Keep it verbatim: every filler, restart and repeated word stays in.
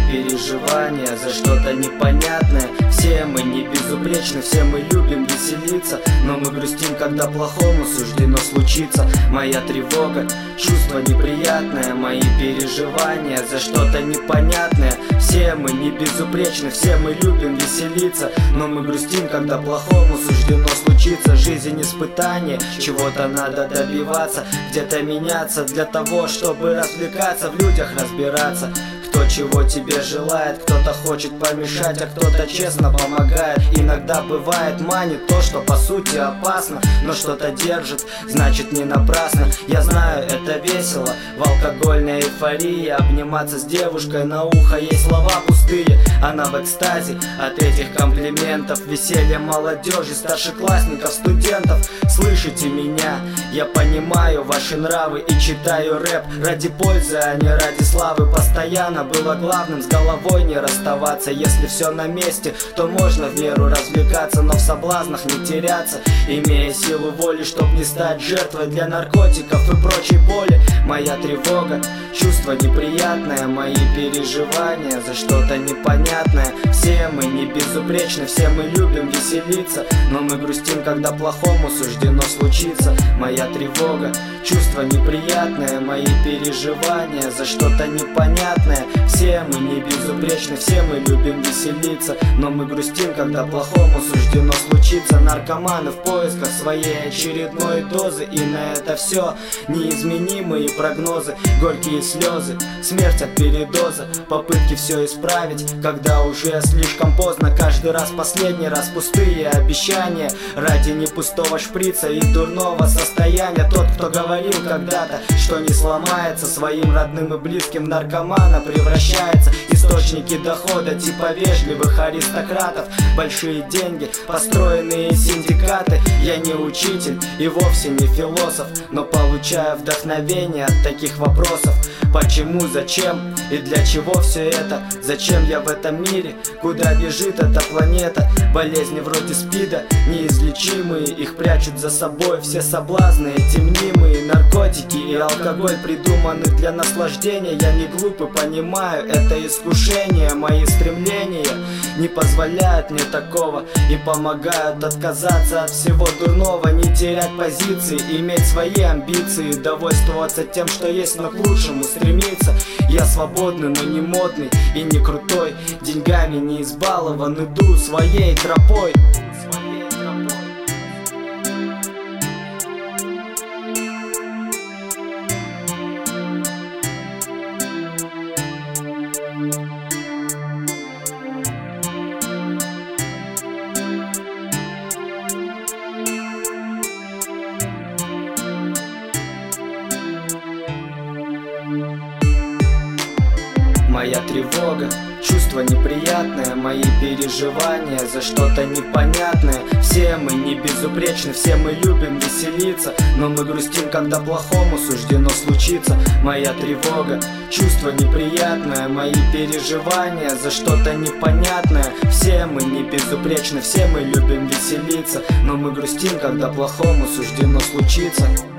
переживания за что-то непонятное. Все мы не безупречны, все мы любим веселиться, но мы грустим, когда плохому суждено случиться. Моя тревога, чувство неприятное, мои переживания за что-то непонятное. Все мы не безупречны, все мы любим веселиться, но мы грустим, когда плохому суждено случиться. Жизнь испытание, чего-то надо добиваться, где-то меняться для того, чтобы развлекаться, в людях разбираться. Кто чего тебе желает, кто-то хочет помешать, а кто-то честно помогает. Иногда бывает манит то, что по сути опасно, но что-то держит, значит не напрасно. Я знаю, это весело, в алкогольной эйфории обниматься с девушкой на ухо, ей слова пустые. Она в экстазе от этих комплиментов, веселье молодежи, старшеклассников, студентов. Слышите меня? Я понимаю ваши нравы и читаю рэп ради пользы, а не ради славы. Постоянно было главным с головой не расставаться. Если все на месте, то можно в меру развлекаться, но в соблазнах не теряться, имея силу воли, чтоб не стать жертвой для наркотиков и прочей боли. Моя тревога, чувство неприятное, мои переживания за что-то непонятное. Все мы не безупречны, все мы любим веселиться, но мы грустим, когда плохому суждено случиться. Моя тревога, чувство неприятное, мои переживания за что-то непонятное. Все мы не безупречны, все мы любим веселиться, но мы грустим, когда плохому суждено случиться. Наркоманы в поисках своей очередной дозы, и на это все неизменимые прогнозы, горькие слезы, смерть от передоза, попытки все исправить, когда уже слишком поздно. Каждый раз последний раз пустые обещания ради не пустого шприца и дурного состояния. Тот, кто говорил когда-то, что не сломается, своим родным и близким наркомана превращается. Источники дохода типа вежливых аристократов, большие деньги, построенные синдикаты. Я не учитель и вовсе не философ, но получаю вдохновение от таких вопросов. Почему, зачем и для чего все это? Зачем я в этом мире? Куда бежит эта планета? Болезни вроде СПИДа неизлечимые, их прячут за собой все соблазны эти мнимые. Наркотики и алкоголь придуманы для наслаждения. Я не глупый, понимаю, это искушение. Мои стремления не позволяют мне такого и помогают отказаться от всего дурного, не терять позиции, иметь свои амбиции, довольствоваться тем, что есть, но к лучшему стремиться. Я свободный, но не модный и не крутой, деньгами не избалован, иду своей тропой. Моя тревога, чувство неприятное, мои переживания за что-то непонятное. Все мы не безупречны, все мы любим веселиться, но мы грустим, когда плохому суждено случиться. Моя тревога, чувство неприятное, мои переживания за что-то непонятное. Все мы не безупречны, все мы любим веселиться, но мы грустим, когда плохому суждено случиться.